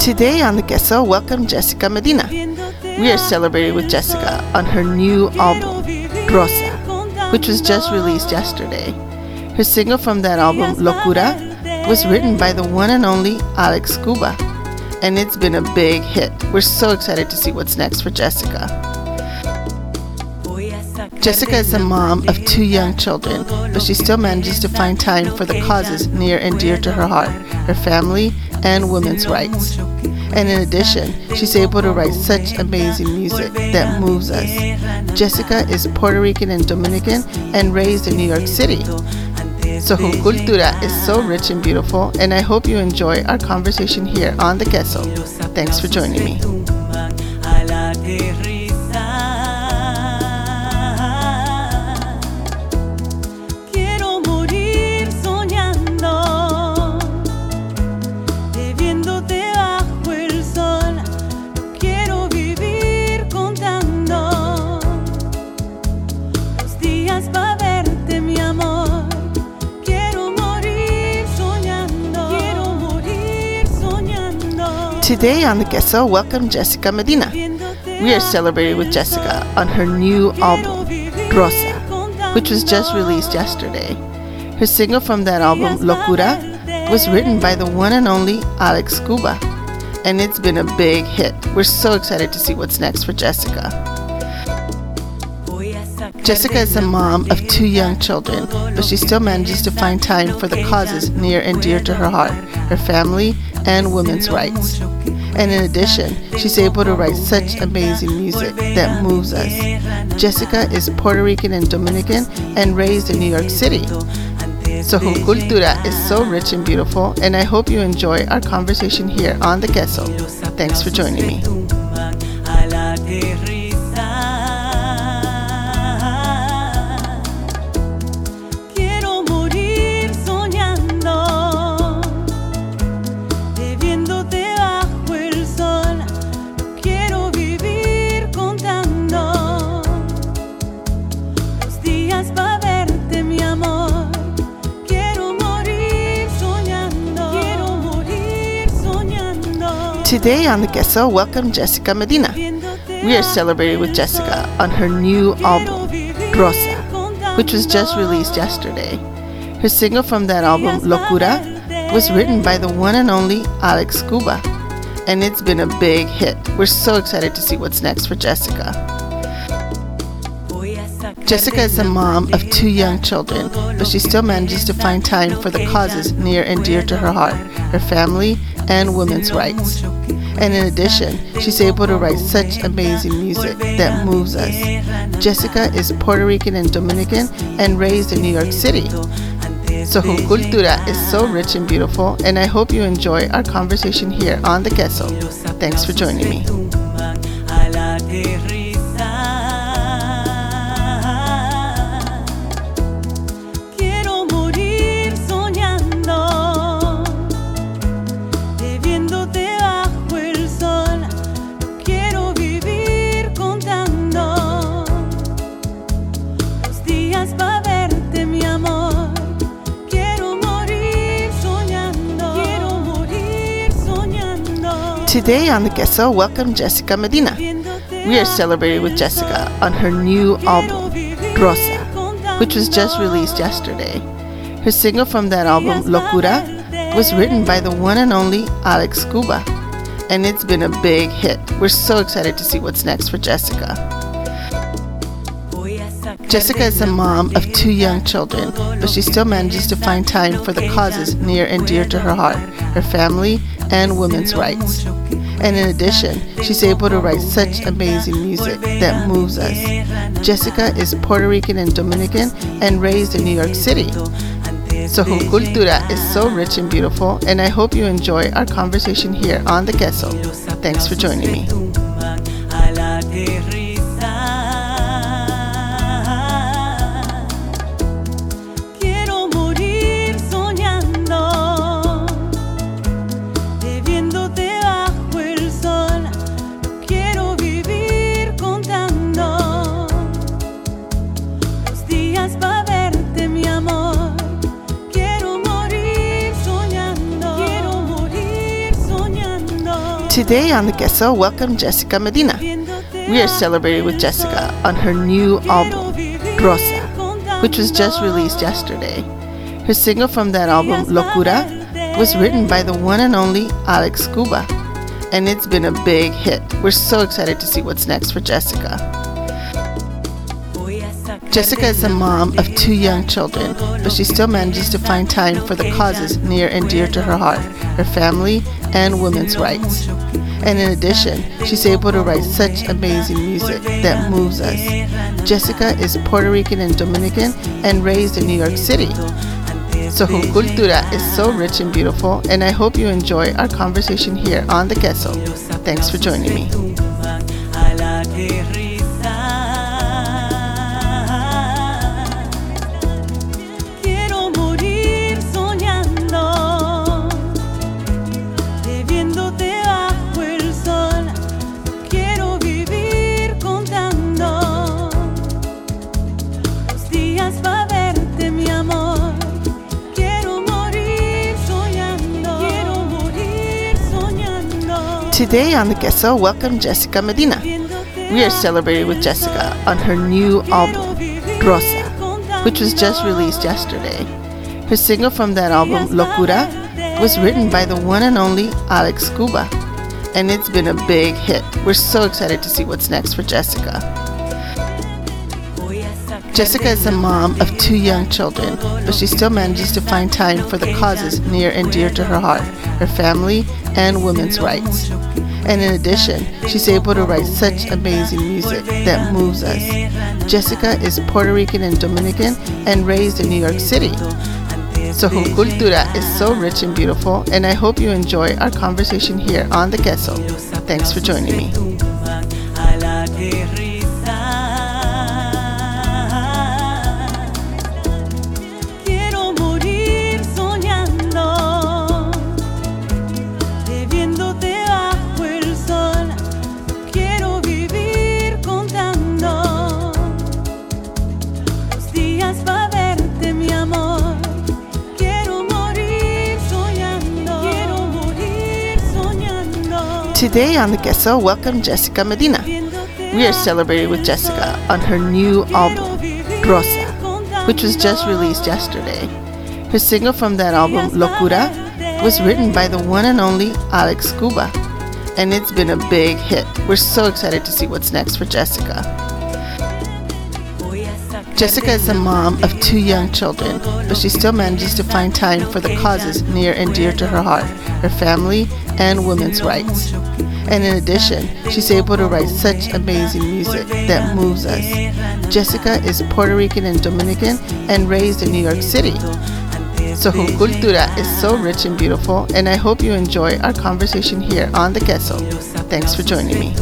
Today on The Queso, welcome Jessica Medina. We are celebrating with Jessica on her new album, Rosa, which was just released yesterday. Her single from that album, Locura, was written by the one and only Alex Cuba, and it's been a big hit. We're so excited to see what's next for Jessica. Jessica is a mom of 2 young children, but she still manages to find time for the causes near and dear to her heart, her family, and women's rights. And in addition, she's able to write such amazing music that moves us. Jessica is Puerto Rican and Dominican and raised in New York City. So her cultura is so rich and beautiful, and I hope you enjoy our conversation here on The Queso. Thanks for joining me. Today on The Queso, welcome Jessica Medina. We are celebrating with Jessica on her new album, Rosa, which was just released yesterday. Her single from that album, Locura, was written by the one and only Alex Cuba, and it's been a big hit. We're so excited to see what's next for Jessica. Jessica is a mom of 2 young children, but she still manages to find time for the causes near and dear to her heart, her family, and women's rights. And in addition, she's able to write such amazing music that moves us. Jessica is Puerto Rican and Dominican and raised in New York City. So her cultura is so rich and beautiful, and I hope you enjoy our conversation here on The Queso. Thanks for joining me. Today on The Queso, welcome Jessica Medina. We are celebrating with Jessica on her new album, Rosa, which was just released yesterday. Her single from that album, Locura, was written by the one and only Alex Cuba, and it's been a big hit. We're so excited to see what's next for Jessica. Jessica is a mom of 2 young children, but she still manages to find time for the causes near and dear to her heart, her family, and women's rights. And in addition, she's able to write such amazing music that moves us. Jessica is Puerto Rican and Dominican and raised in New York City. So her cultura is so rich and beautiful, and I hope you enjoy our conversation here on The Queso. Thanks for joining me. Today on The Queso, welcome Jessica Medina. We are celebrating with Jessica on her new album, Rosa, which was just released yesterday. Her single from that album, Locura, was written by the one and only Alex Cuba, and it's been a big hit. We're so excited to see what's next for Jessica. Jessica is a mom of 2 young children, but she still manages to find time for the causes near and dear to her heart, her family, and women's rights. And in addition, she's able to write such amazing music that moves us. Jessica is Puerto Rican and Dominican and raised in New York City. So her cultura is so rich and beautiful, and I hope you enjoy our conversation here on The Queso. Thanks for joining me. Today on The Queso, welcome Jessica Medina. We are celebrating with Jessica on her new album, Rosa, which was just released yesterday. Her single from that album, Locura, was written by the one and only Alex Cuba, and it's been a big hit. We're so excited to see what's next for Jessica. Jessica is a mom of 2 young children, but she still manages to find time for the causes near and dear to her heart, her family, and women's rights. And in addition, she's able to write such amazing music that moves us. Jessica is Puerto Rican and Dominican and raised in New York City. So her cultura is so rich and beautiful, and I hope you enjoy our conversation here on The Queso. Thanks for joining me. Today on The Queso, welcome Jessica Medina. We are celebrating with Jessica on her new album, Rosa, which was just released yesterday. Her single from that album, Locura, was written by the one and only Alex Cuba, and it's been a big hit. We're so excited to see what's next for Jessica. Jessica is a mom of 2 young children, but she still manages to find time for the causes near and dear to her heart, her family, and women's rights. And in addition, she's able to write such amazing music that moves us. Jessica is Puerto Rican and Dominican and raised in New York City. So her cultura is so rich and beautiful, and I hope you enjoy our conversation here on The Queso. Thanks for joining me. Today on The Queso, welcome Jessica Medina. We are celebrating with Jessica on her new album, Rosa, which was just released yesterday. Her single from that album, Locura, was written by the one and only Alex Cuba, and it's been a big hit. We're so excited to see what's next for Jessica. Jessica is a mom of 2 young children, but she still manages to find time for the causes near and dear to her heart, her family, and women's rights. And in addition, she's able to write such amazing music that moves us. Jessica is Puerto Rican and Dominican and raised in New York City. So her cultura is so rich and beautiful, and I hope you enjoy our conversation here on The Queso. Thanks for joining me.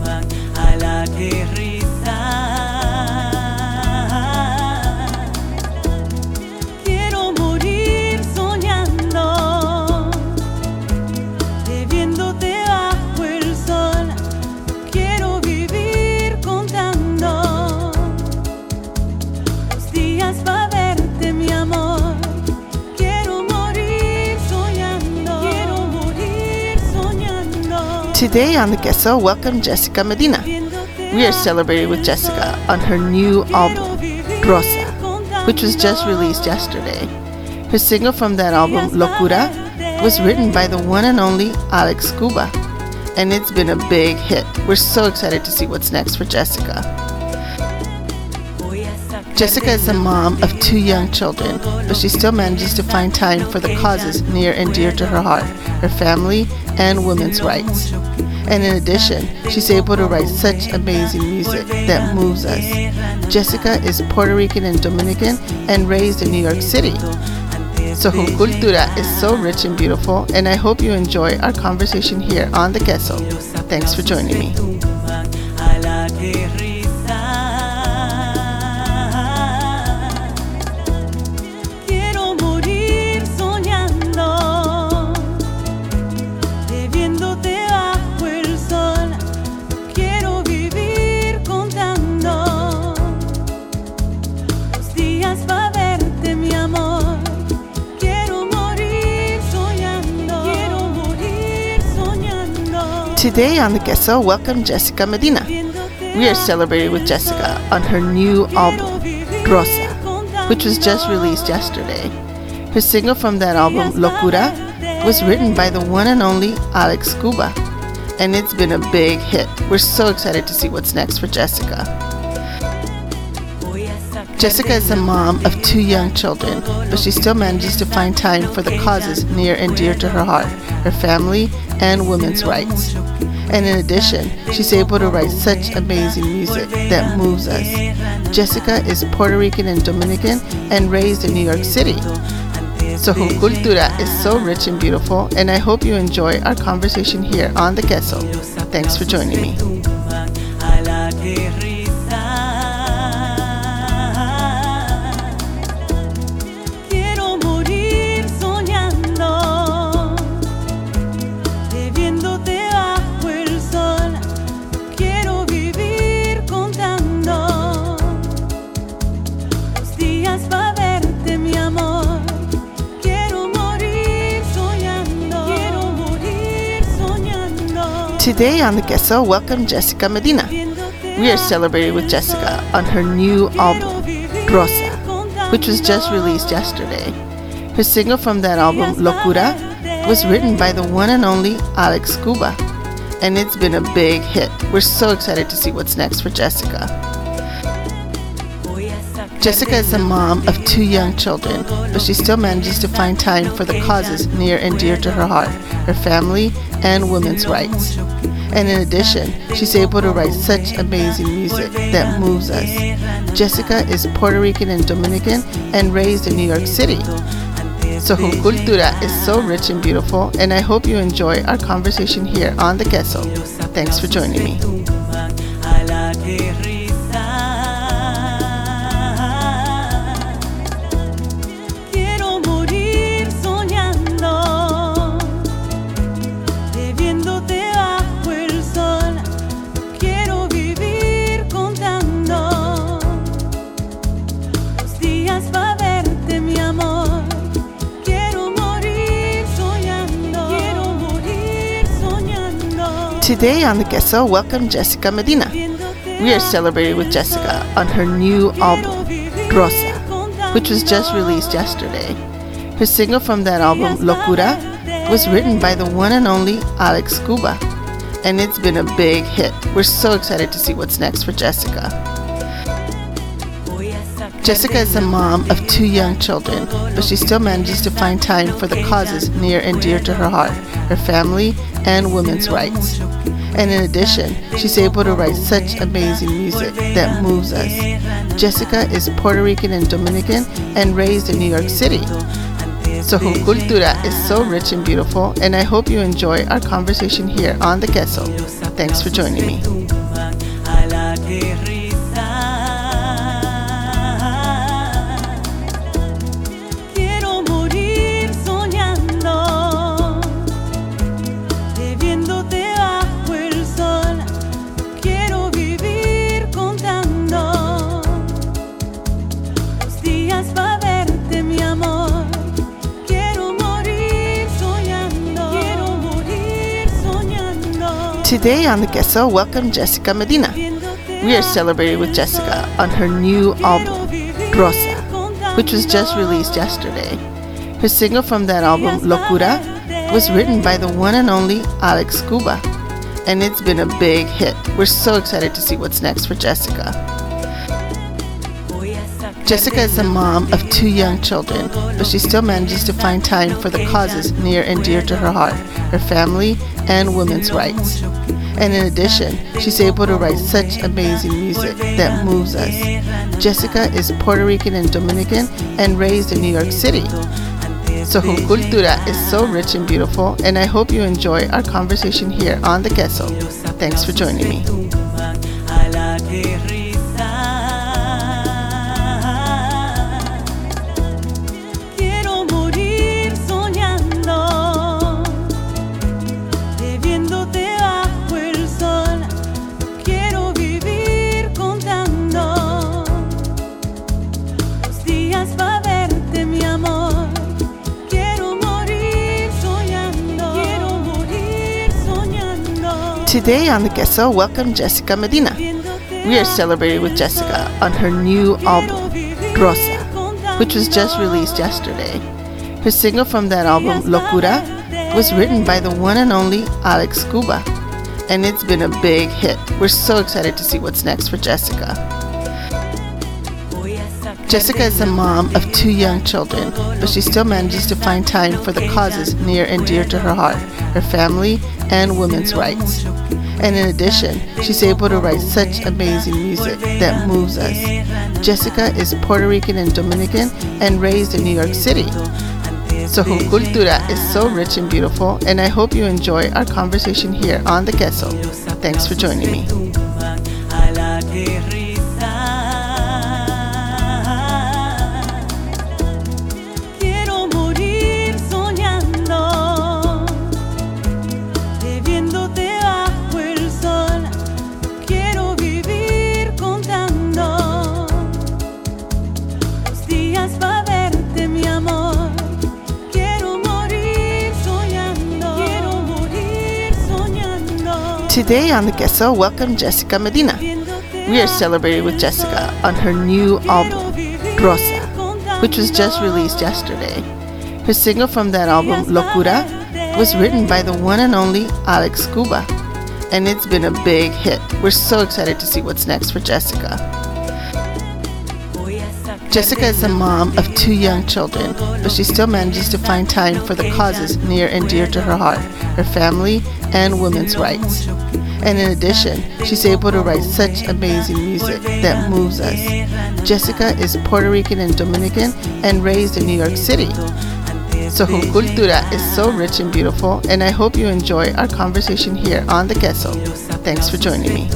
Today on The Queso, welcome Jessica Medina. We are celebrating with Jessica on her new album, Rosa, which was just released yesterday. Her single from that album, Locura, was written by the one and only Alex Cuba, and it's been a big hit. We're so excited to see what's next for Jessica. Jessica is a mom of 2 young children, but she still manages to find time for the causes near and dear to her heart, her family, and women's rights. And in addition, she's able to write such amazing music that moves us. Jessica is Puerto Rican and Dominican and raised in New York City. So her cultura is so rich and beautiful, and I hope you enjoy our conversation here on The Queso. Thanks for joining me. Today on The Queso, welcome Jessica Medina. We are celebrating with Jessica on her new album, Rosa, which was just released yesterday. Her single from that album, Locura, was written by the one and only Alex Cuba, and it's been a big hit. We're so excited to see what's next for Jessica. Jessica is a mom of 2 young children, but she still manages to find time for the causes near and dear to her heart, her family, and women's rights. And in addition, she's able to write such amazing music that moves us. Jessica is Puerto Rican and Dominican and raised in New York City. So her cultura is so rich and beautiful, and I hope you enjoy our conversation here on The Queso. Thanks for joining me. Today on The Queso, welcome Jessica Medina. We are celebrating with Jessica on her new album, Rosa, which was just released yesterday. Her single from that album, Locura, was written by the one and only Alex Cuba, and it's been a big hit. We're so excited to see what's next for Jessica. Jessica is a mom of 2 young children, but she still manages to find time for the causes near and dear to her heart, her family, and women's rights. And in addition, she's able to write such amazing music that moves us. Jessica is Puerto Rican and Dominican and raised in New York City. So her cultura is so rich and beautiful, and I hope you enjoy our conversation here on The Queso. Thanks for joining me. Today on The Queso, welcome Jessica Medina. We are celebrating with Jessica on her new album, Rosa, which was just released yesterday. Her single from that album, Locura, was written by the one and only Alex Cuba, and it's been a big hit. We're so excited to see what's next for Jessica. Jessica is a mom of 2 young children, but she still manages to find time for the causes near and dear to her heart, her family, and women's rights. And in addition, she's able to write such amazing music that moves us. Jessica is Puerto Rican and Dominican and raised in New York City. So her cultura is so rich and beautiful, and I hope you enjoy our conversation here on The Queso. Thanks for joining me. Today on The Queso, welcome Jessica Medina. We are celebrating with Jessica on her new album, Rosa, which was just released yesterday. Her single from that album, Locura, was written by the one and only Alex Cuba, and it's been a big hit. We're so excited to see what's next for Jessica. Jessica is a mom of 2 young children, but she still manages to find time for the causes near and dear to her heart, her family, and women's rights. And in addition, she's able to write such amazing music that moves us. Jessica is Puerto Rican and Dominican and raised in New York City. So her cultura is so rich and beautiful, and I hope you enjoy our conversation here on The Queso. Thanks for joining me. Today on The Queso, welcome Jessica Medina. We are celebrating with Jessica on her new album, Rosa, which was just released yesterday. Her single from that album, Locura, was written by the one and only Alex Cuba, and it's been a big hit. We're so excited to see what's next for Jessica. Jessica is a mom of 2 young children, but she still manages to find time for the causes near and dear to her heart, her family, and women's rights. And in addition, she's able to write such amazing music that moves us. Jessica is Puerto Rican and Dominican and raised in New York City. So her cultura is so rich and beautiful, and I hope you enjoy our conversation here on The Queso. Thanks for joining me. Today on The Queso, welcome Jessica Medina. We are celebrating with Jessica on her new album, Rosa, which was just released yesterday. Her single from that album, Locura, was written by the one and only Alex Cuba, and it's been a big hit. We're so excited to see what's next for Jessica. Jessica is a mom of 2 young children, but she still manages to find time for the causes near and dear to her heart, her family, and women's rights. And in addition, she's able to write such amazing music that moves us. Jessica is Puerto Rican and Dominican and raised in New York City. So her cultura is so rich and beautiful, and I hope you enjoy our conversation here on The Queso. Thanks for joining me.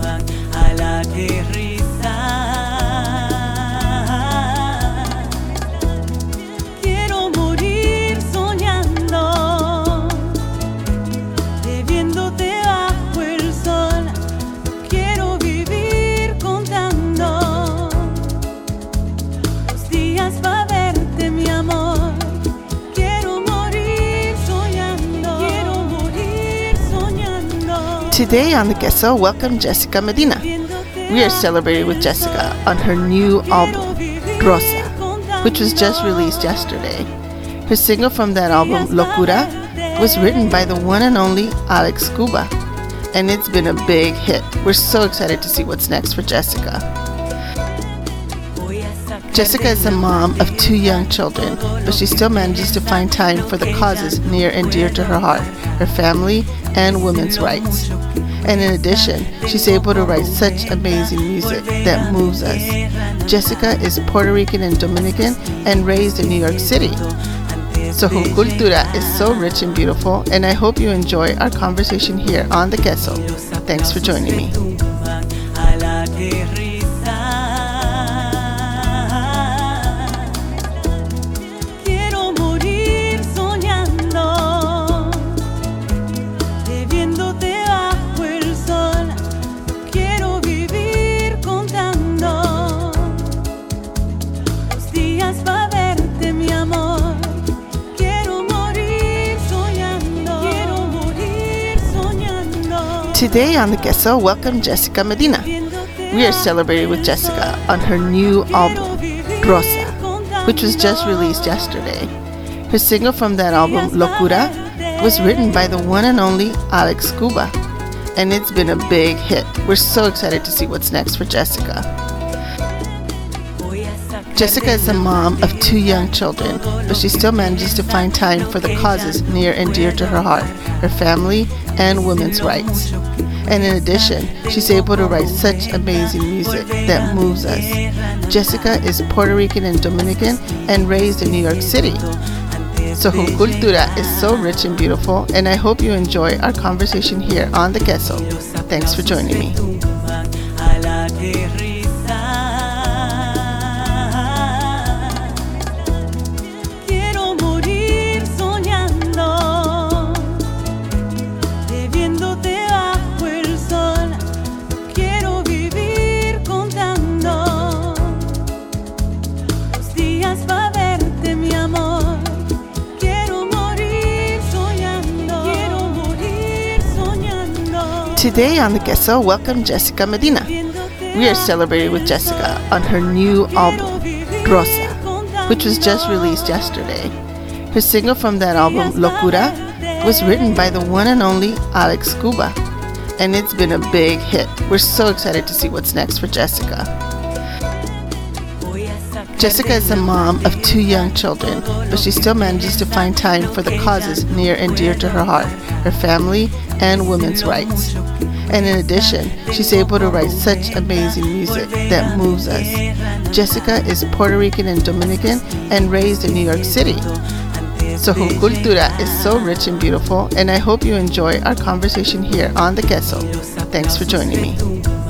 Today on The Queso, welcome Jessica Medina. We are celebrating with Jessica on her new album, Rosa, which was just released yesterday. Her single from that album, Locura, was written by the one and only Alex Cuba, and it's been a big hit. We're so excited to see what's next for Jessica. Jessica is a mom of 2 young children, but she still manages to find time for the causes near and dear to her heart, her family, and women's rights. And in addition, she's able to write such amazing music that moves us. Jessica is Puerto Rican and Dominican and raised in New York City. So her cultura is so rich and beautiful, and I hope you enjoy our conversation here on The Queso. Thanks for joining me. Today on The Queso, welcome Jessica Medina. We are celebrating with Jessica on her new album, Rosa, which was just released yesterday. Her single from that album, Locura, was written by the one and only Alex Cuba, and it's been a big hit. We're so excited to see what's next for Jessica. Jessica is a mom of 2 young children, but she still manages to find time for the causes near and dear to her heart, her family, and women's rights. And in addition, she's able to write such amazing music that moves us. Jessica is Puerto Rican and Dominican and raised in New York City. So her cultura is so rich and beautiful, and I hope you enjoy our conversation here on The Queso. Thanks for joining me. Today on The Queso, welcome Jessica Medina. We are celebrating with Jessica on her new album, Rosa, which was just released yesterday. Her single from that album, Locura, was written by the one and only Alex Cuba, and it's been a big hit. We're so excited to see what's next for Jessica. Jessica is a mom of 2 young children, but she still manages to find time for the causes near and dear to her heart, her family, and women's rights. And in addition, she's able to write such amazing music that moves us. Jessica is Puerto Rican and Dominican and raised in New York City. So her cultura is so rich and beautiful, and I hope you enjoy our conversation here on The Queso. Thanks for joining me.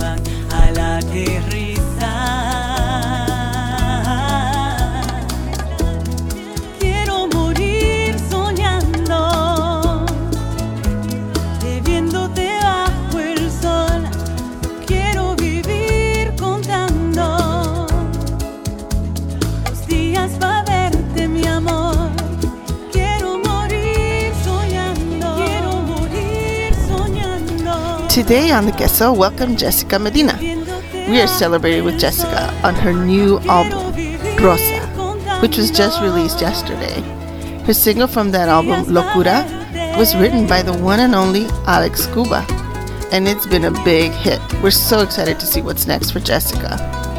Today on The Queso, welcome Jessica Medina. We are celebrating with Jessica on her new album, Rosa, which was just released yesterday. Her single from that album, Locura, was written by the one and only Alex Cuba, and it's been a big hit. We're so excited to see what's next for Jessica.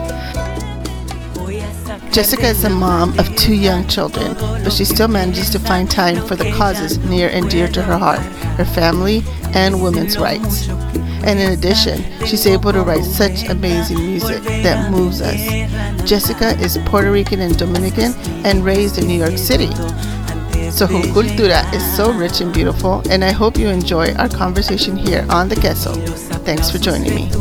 Jessica is a mom of 2 young children, but she still manages to find time for the causes near and dear to her heart, her family, and women's rights. And in addition, she's able to write such amazing music that moves us. Jessica is Puerto Rican and Dominican and raised in New York City. So her cultura is so rich and beautiful, and I hope you enjoy our conversation here on The Queso. Thanks for joining me.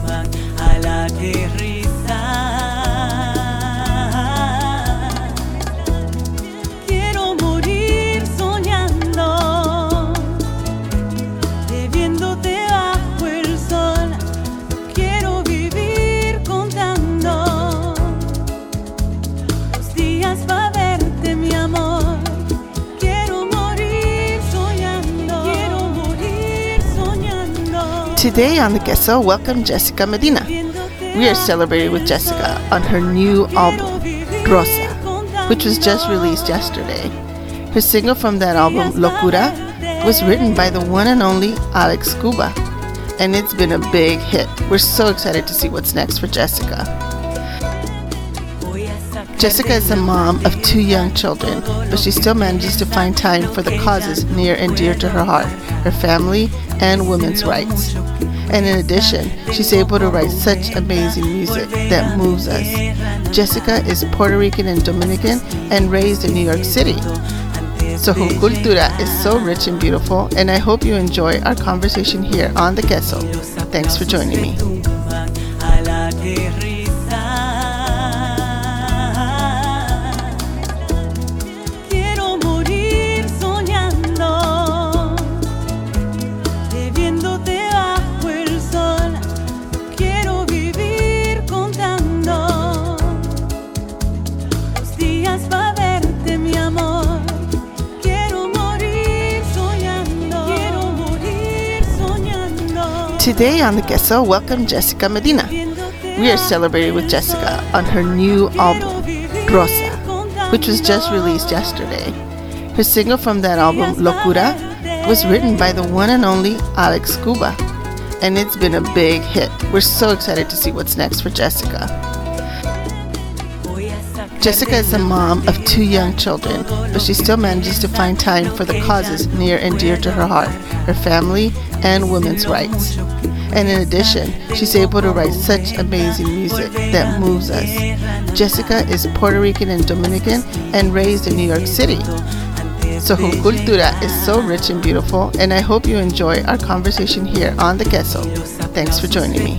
Today on The Queso, welcome Jessica Medina. We are celebrating with Jessica on her new album, Rosa, which was just released yesterday. Her single from that album, Locura, was written by the one and only Alex Cuba, and it's been a big hit. We're so excited to see what's next for Jessica. Jessica is a mom of 2 young children, but she still manages to find time for the causes near and dear to her heart, her family, and women's rights. And in addition, she's able to write such amazing music that moves us. Jessica is Puerto Rican and Dominican and raised in New York City. So her cultura is so rich and beautiful, and I hope you enjoy our conversation here on The Queso. Thanks for joining me. Today on The Queso, welcome Jessica Medina. We are celebrating with Jessica on her new album, Rosa, which was just released yesterday. Her single from that album, Locura, was written by the one and only Alex Cuba, and it's been a big hit. We're so excited to see what's next for Jessica. Jessica is a mom of 2 young children, but she still manages to find time for the causes near and dear to her heart, her family, and women's rights. And in addition, she's able to write such amazing music that moves us. Jessica is Puerto Rican and Dominican and raised in New York City. So her cultura is so rich and beautiful, and I hope you enjoy our conversation here on The Queso. Thanks for joining me.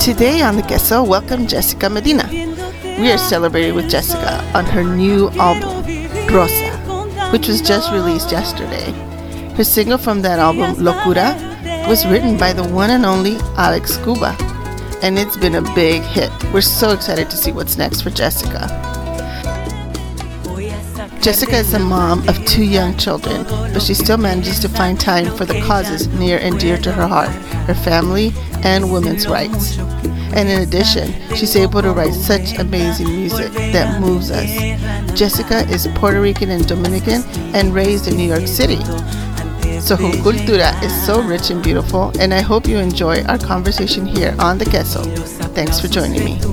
Today on The Queso, welcome Jessica Medina. We are celebrating with Jessica on her new album, Rosa, which was just released yesterday. Her single from that album, Locura, was written by the one and only Alex Cuba, and it's been a big hit. We're so excited to see what's next for Jessica. Jessica is a mom of 2 young children, but she still manages to find time for the causes near and dear to her heart, her family, and women's rights. And in addition, she's able to write such amazing music that moves us. Jessica is Puerto Rican and Dominican and raised in New York City. So her cultura is so rich and beautiful, and I hope you enjoy our conversation here on The Queso. Thanks for joining me.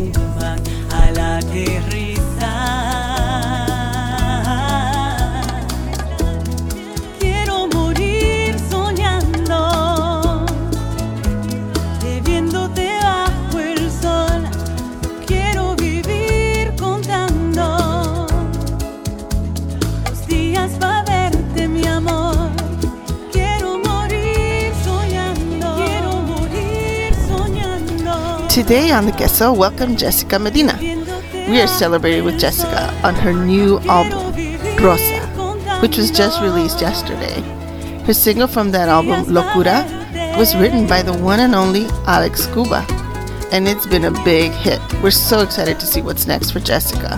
Today on The Queso, welcome Jessica Medina. We are celebrating with Jessica on her new album, Rosa, which was just released yesterday. Her single from that album, Locura, was written by the one and only Alex Cuba, and it's been a big hit. We're so excited to see what's next for Jessica.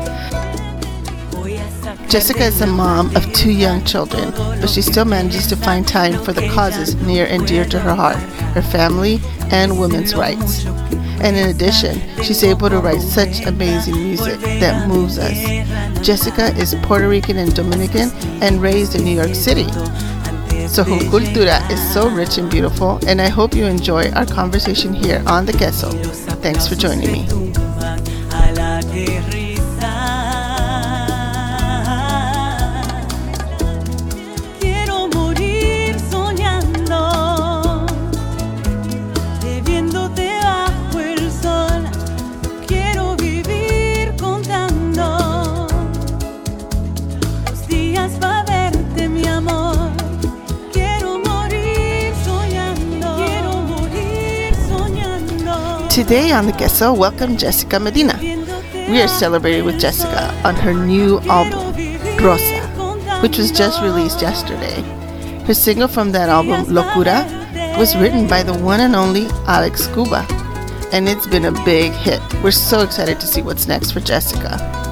Jessica is a mom of 2 young children, but she still manages to find time for the causes near and dear to her heart, her family, and women's rights. And in addition, she's able to write such amazing music that moves us. Jessica is Puerto Rican and Dominican and raised in New York City. So her cultura is so rich and beautiful, and I hope you enjoy our conversation here on The Queso. Thanks for joining me. Today on The Queso, welcome Jessica Medina. We are celebrating with Jessica on her new album, Rosa, which was just released yesterday. Her single from that album, Locura, was written by the one and only Alex Cuba, and it's been a big hit. We're so excited to see what's next for Jessica.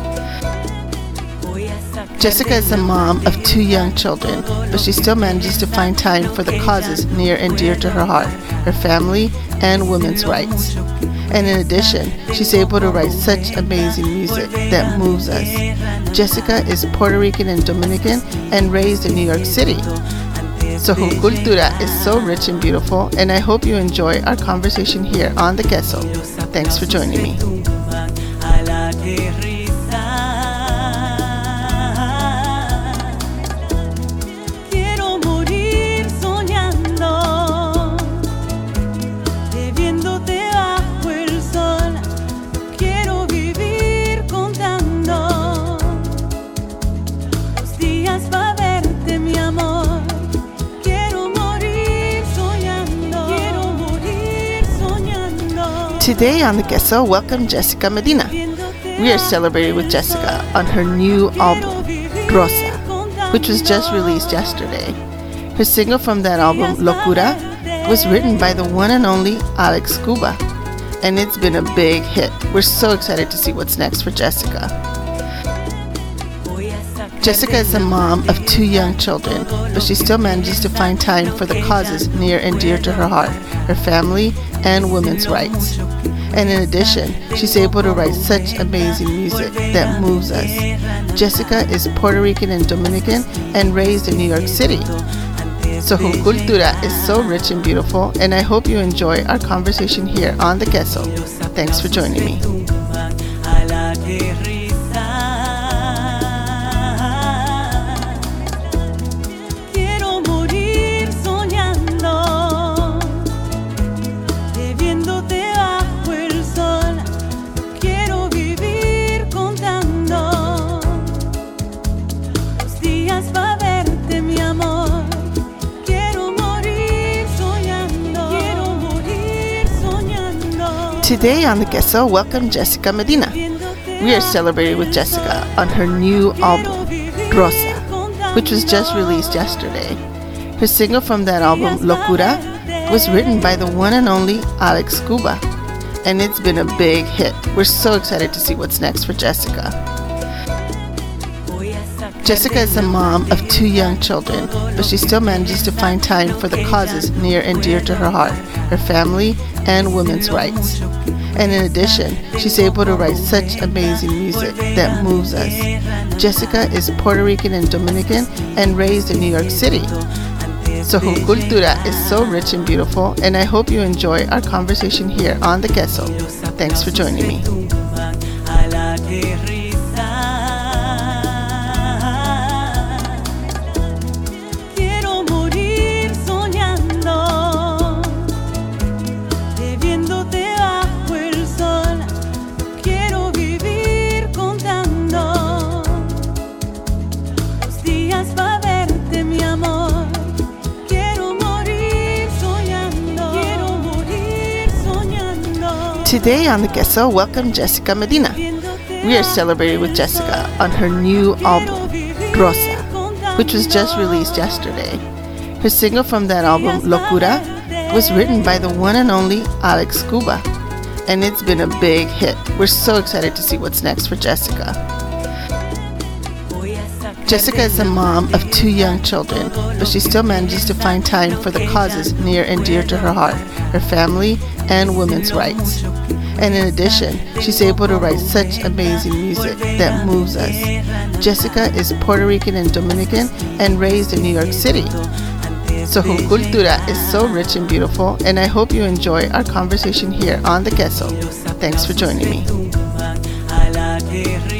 Jessica is a mom of 2 young children, but she still manages to find time for the causes near and dear to her heart, her family, and women's rights. And in addition, she's able to write such amazing music that moves us. Jessica is Puerto Rican and Dominican and raised in New York City. So her cultura is so rich and beautiful, and I hope you enjoy our conversation here on The Queso. Thanks for joining me. Today on The Queso, welcome Jessica Medina. We are celebrating with Jessica on her new album, Rosa, which was just released yesterday. Her single from that album, Locura, was written by the one and only Alex Cuba, and it's been a big hit. We're so excited to see what's next for Jessica. Jessica is a mom of 2 young children, but she still manages to find time for the causes near and dear to her heart, her family, and women's rights. And in addition, she's able to write such amazing music that moves us. Jessica is Puerto Rican and Dominican and raised in New York City. So her cultura is so rich and beautiful, and I hope you enjoy our conversation here on The Queso. Thanks for joining me. Today on the Queso, welcome Jessica Medina. We are celebrating with Jessica on her new album, Rosa, which was just released yesterday. Her single from that album, Locura, was written by the one and only Alex Cuba, and it's been a big hit. We're so excited to see what's next for Jessica. Jessica is a mom of 2 young children, but she still manages to find time for the causes near and dear to her heart, her family, and women's rights. And in addition, she's able to write such amazing music that moves us. Jessica is Puerto Rican and Dominican and raised in New York City. So her cultura is so rich and beautiful, and I hope you enjoy our conversation here on The Queso. Thanks for joining me. Today on the Queso, welcome Jessica Medina. We are celebrating with Jessica on her new album, Rosa, which was just released yesterday. Her single from that album, Locura, was written by the one and only Alex Cuba, and it's been a big hit. We're so excited to see what's next for Jessica. Jessica is a mom of 2 young children, but she still manages to find time for the causes near and dear to her heart, her family, and women's rights. And in addition, she's able to write such amazing music that moves us. Jessica is Puerto Rican and Dominican and raised in New York City. So her cultura is so rich and beautiful, and I hope you enjoy our conversation here on The Queso. Thanks for joining me.